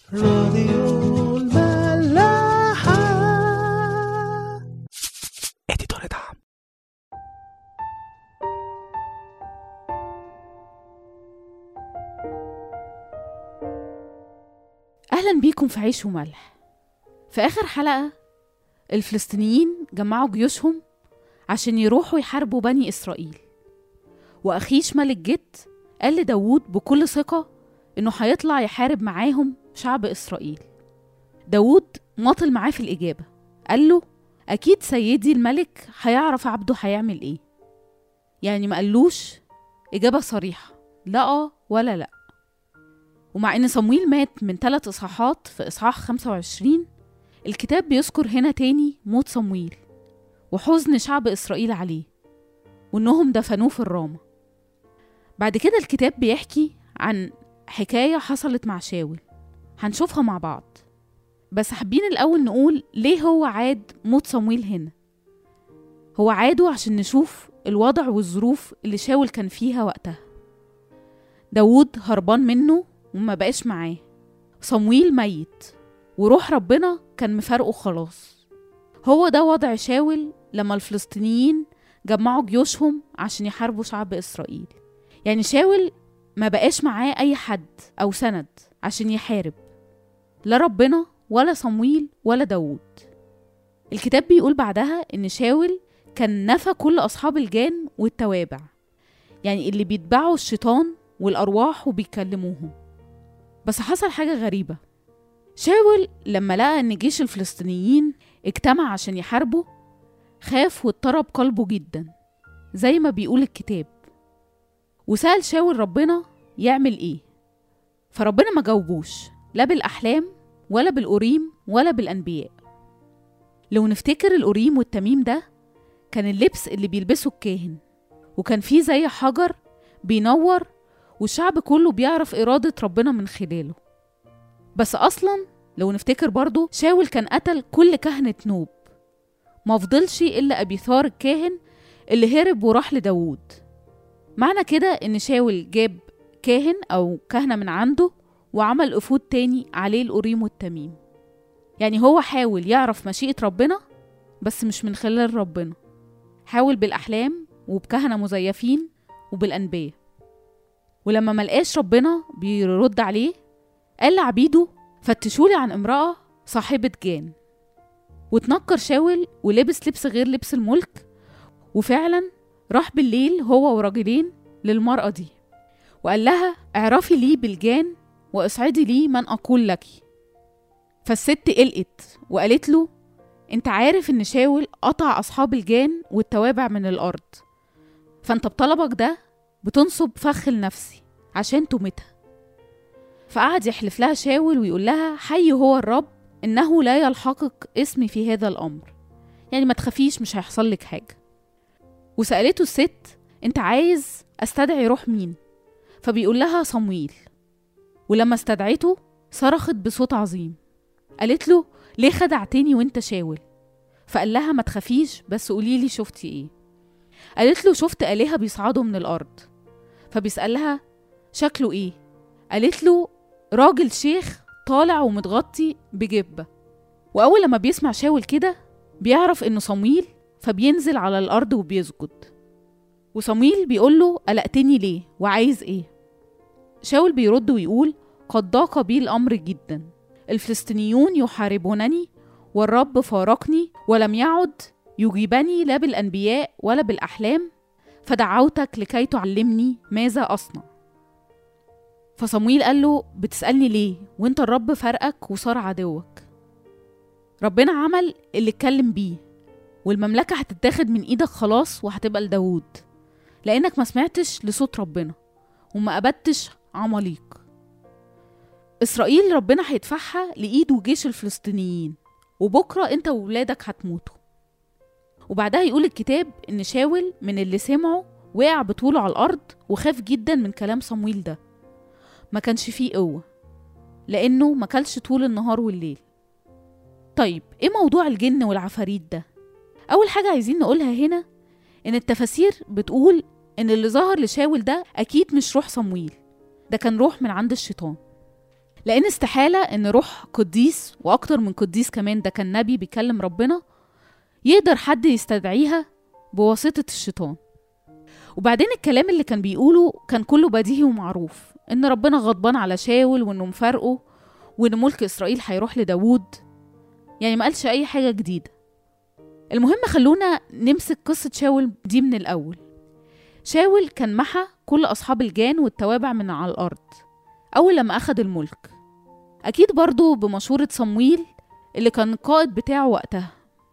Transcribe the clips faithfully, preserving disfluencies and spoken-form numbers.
راديو الملاحة. اديتور دعم. أهلا بيكم في عيش وملح. في آخر حلقة الفلسطينيين جمعوا جيوشهم عشان يروحوا يحاربوا بني إسرائيل، وأخيش ملك جت قال لداود بكل ثقة إنه هيطلع يحارب معاهم شعب إسرائيل. داود ماطل معاه في الإجابة، قال له أكيد سيدي الملك هيعرف عبده هيعمل إيه. يعني ما قالوش إجابة صريحة لا آه ولا لأ. ومع إن صمويل مات من ثلاث إصحاحات في إصحاح خمسة وعشرين، الكتاب بيذكر هنا تاني موت صمويل وحزن شعب إسرائيل عليه، وإنهم دفنوه في الرامة. بعد كده الكتاب بيحكي عن حكاية حصلت مع شاول، هنشوفها مع بعض. بس حابين الأول نقول ليه هو عاد موت صمويل هنا. هو عاده عشان نشوف الوضع والظروف اللي شاول كان فيها وقتها. داود هربان منه وما بقاش معاه، صمويل ميت وروح ربنا كان مفارقه خلاص. هو ده وضع شاول لما الفلسطينيين جمعوا جيوشهم عشان يحاربوا شعب إسرائيل. يعني شاول ما بقاش معاه أي حد أو سند عشان يحارب، لا ربنا ولا صمويل ولا داود. الكتاب بيقول بعدها إن شاول كان نفى كل أصحاب الجان والتوابع، يعني اللي بيتبعوا الشيطان والأرواح وبيكلموهم. بس حصل حاجة غريبة. شاول لما لقى إن جيش الفلسطينيين اجتمع عشان يحاربوا خاف واضطرب قلبه جدا زي ما بيقول الكتاب، وسأل شاول ربنا يعمل ايه. فربنا ما جاوبوش لا بالأحلام ولا بالأوريم ولا بالأنبياء. لو نفتكر الأوريم والتميم ده كان اللبس اللي بيلبسه الكاهن، وكان فيه زي حجر بينور والشعب كله بيعرف إرادة ربنا من خلاله. بس أصلا لو نفتكر برضو شاول كان قتل كل كهنة نوب، ما فضلش إلا أبيثار الكاهن اللي هرب وراح لداود. معنى كده إن شاول جاب كاهن أو كهنة من عنده وعمل أفود تاني عليه الأوريم والتميم. يعني هو حاول يعرف مشيئة ربنا بس مش من خلال ربنا، حاول بالأحلام وبكهنة مزيفين وبالأنبياء. ولما ملقاش ربنا بيرد عليه قال لعبيده فتشولي عن امرأة صاحبة جان. وتنكر شاول ولبس لبس غير لبس الملك، وفعلا راح بالليل هو وراجلين للمرأة دي وقال لها اعرفي لي بالجان واصعدي لي من أقول لك. فالست قلقت وقالت له انت عارف ان شاول قطع أصحاب الجان والتوابع من الأرض، فانت بطلبك ده بتنصب فخ لنفسي عشان تمتها. فقعد يحلف لها شاول ويقول لها حي هو الرب إنه لا يلحقك اسمي في هذا الأمر، يعني ما تخافيش مش هيحصل لك حاجة. وسألته الست انت عايز استدعي روح مين؟ فبيقول لها صمويل. ولما استدعيته صرخت بصوت عظيم، قالت له ليه خدعتني وانت شاول؟ فقال لها ما تخافيش بس قوليلي شفتي ايه. قالت له شفت آلهة بيصعدوا من الأرض. فبيسألها شكله ايه؟ قالت له راجل شيخ طالع ومتغطي بجبة. وأول لما بيسمع شاول كده بيعرف إنه صمويل، فبينزل على الأرض وبيسجد. وصمويل بيقول له قلقتني ليه وعايز ايه؟ شاول بيرد ويقول قد ضاق بي الأمر جدا، الفلسطينيون يحاربونني والرب فارقني ولم يعد يجيبني لا بالأنبياء ولا بالأحلام، فدعوتك لكي تعلمني ماذا أصنع. فصمويل قال له بتسألني ليه وانت الرب فرقك وصار عدوك؟ ربنا عمل اللي اتكلم بيه، والمملكة هتتاخد من ايدك خلاص وهتبقى لداود، لانك ما سمعتش لصوت ربنا وما أبدتش عماليق. إسرائيل ربنا هيدفعها لإيد وجيش الفلسطينيين، وبكرة انت وولادك هتموتوا. وبعدها يقول الكتاب ان شاول من اللي سمعه وقع بطوله على الأرض وخاف جدا من كلام صمويل ده. ما كانش فيه قوة لأنه ما كلش طول النهار والليل. طيب ايه موضوع الجن والعفاريت ده؟ أول حاجة عايزين نقولها هنا إن التفاسير بتقول إن اللي ظهر لشاول ده أكيد مش روح صمويل، ده كان روح من عند الشيطان. لأن استحالة إن روح قديس وأكتر من قديس كمان ده كان نبي بيكلم ربنا يقدر حد يستدعيها بواسطة الشيطان. وبعدين الكلام اللي كان بيقوله كان كله بديهي ومعروف، إن ربنا غضبان على شاول وإنه مفارقه وإن ملك إسرائيل هيروح لداود، يعني ما قالش أي حاجة جديدة. المهم خلونا نمسك قصة شاول دي من الأول. شاول كان محى كل أصحاب الجان والتوابع من على الأرض أول لما أخد الملك، أكيد برضو بمشورة صمويل اللي كان القائد بتاعه وقتها.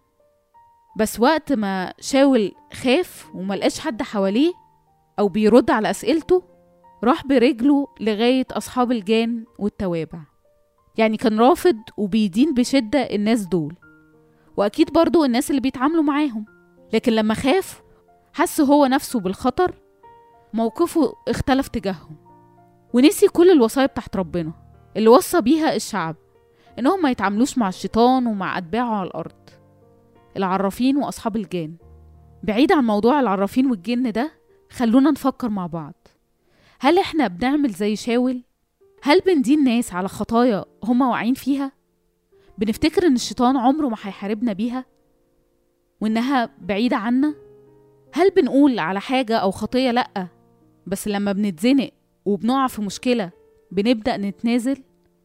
بس وقت ما شاول خاف وملقاش حد حواليه أو بيرد على أسئلته، راح برجله لغاية أصحاب الجان والتوابع، يعني كان رافض وبيدين بشدة الناس دول، وأكيد برضو الناس اللي بيتعاملوا معاهم. لكن لما خاف حس هو نفسه بالخطر، موقفه اختلف تجاههم ونسي كل الوصايا بتاعت ربنا اللي وصى بيها الشعب إنهم ما يتعاملوش مع الشيطان ومع أتباعه على الأرض، العرافين وأصحاب الجان. بعيد عن موضوع العرافين والجن ده، خلونا نفكر مع بعض. هل احنا بنعمل زي شاول؟ هل بندين ناس على خطايا هما واعين فيها؟ بنفتكر ان الشيطان عمره ما هيحاربنا بيها وانها بعيدة عنا؟ هل بنقول على حاجة او خطية لأ، بس لما بنتزنق وبنقع في مشكلة بنبدأ نتنازل؟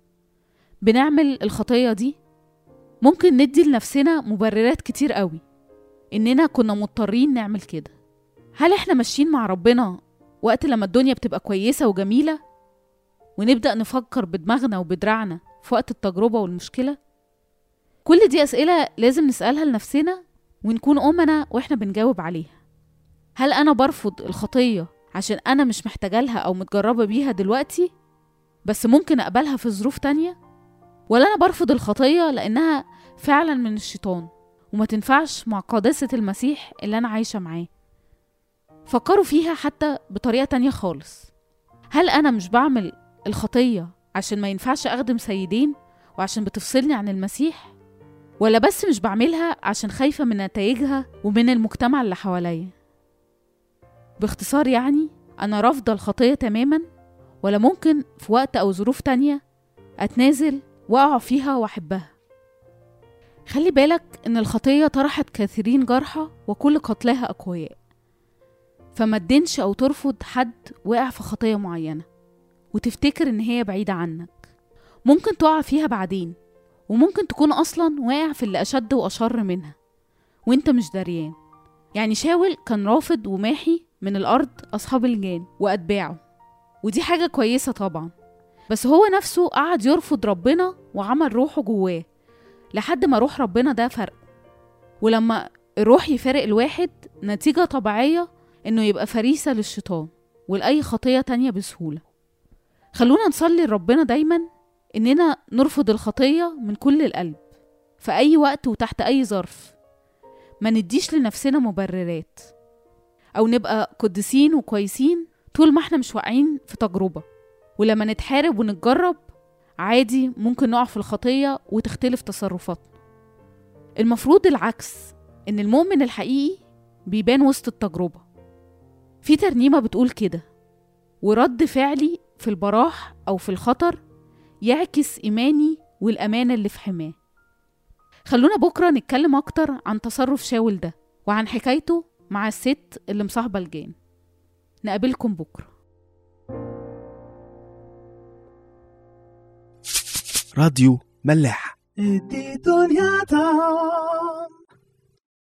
بنعمل الخطية دي؟ ممكن ندي لنفسنا مبررات كتير قوي إننا كنا مضطرين نعمل كده. هل إحنا ماشيين مع ربنا وقت لما الدنيا بتبقى كويسة وجميلة ونبدأ نفكر بدماغنا وبدراعنا في وقت التجربة والمشكلة؟ كل دي أسئلة لازم نسألها لنفسنا ونكون أمنا وإحنا بنجاوب عليها. هل أنا برفض الخطية عشان أنا مش محتاجة لها أو متجربة بيها دلوقتي بس ممكن أقبلها في ظروف تانية؟ ولا أنا برفض الخطية لأنها فعلا من الشيطان وما تنفعش مع قداسة المسيح اللي أنا عايشة معاه؟ فكروا فيها حتى بطريقة تانية خالص. هل أنا مش بعمل الخطية عشان ما ينفعش أخدم سيدين وعشان بتفصلني عن المسيح؟ ولا بس مش بعملها عشان خايفة من نتائجها ومن المجتمع اللي حواليا؟ باختصار يعني أنا رافضة الخطية تماما، ولا ممكن في وقت أو ظروف تانية أتنازل وأقع فيها وأحبها؟ خلي بالك إن الخطية طرحت كثيرين جرحى وكل قتلاها أقوياء، فما تدينش أو ترفض حد وقع في خطية معينة وتفتكر إن هي بعيدة عنك. ممكن تقع فيها بعدين، وممكن تكون أصلا واقع في اللي أشد وأشر منها وإنت مش داريان. يعني شاول كان رافض وماحي من الأرض أصحاب الجان وأتباعه، ودي حاجة كويسة طبعا، بس هو نفسه قعد يرفض ربنا وعمل روحه جواه لحد ما روح ربنا ده فرق. ولما الروح يفارق الواحد نتيجة طبيعية إنه يبقى فريسة للشيطان ولأي خطية تانية بسهولة. خلونا نصلي لربنا دايما إننا نرفض الخطية من كل القلب في أي وقت وتحت أي ظرف، ما نديش لنفسنا مبررات، أو نبقى قدسين وكويسين طول ما احنا مش واقعين في تجربة. ولما نتحارب ونتجرب عادي ممكن نقع في الخطية وتختلف تصرفاتنا. المفروض العكس، إن المؤمن الحقيقي بيبان وسط التجربة. في ترنيمة بتقول كده: ورد فعلي في البراح أو في الخطر يعكس إيماني والأمانة اللي في حماه. خلونا بكرة نتكلم أكتر عن تصرف شاول ده وعن حكايته مع الست اللي مصاحبة الجان. نقابلكم بكرة. راديو ملاح. ادي دنيا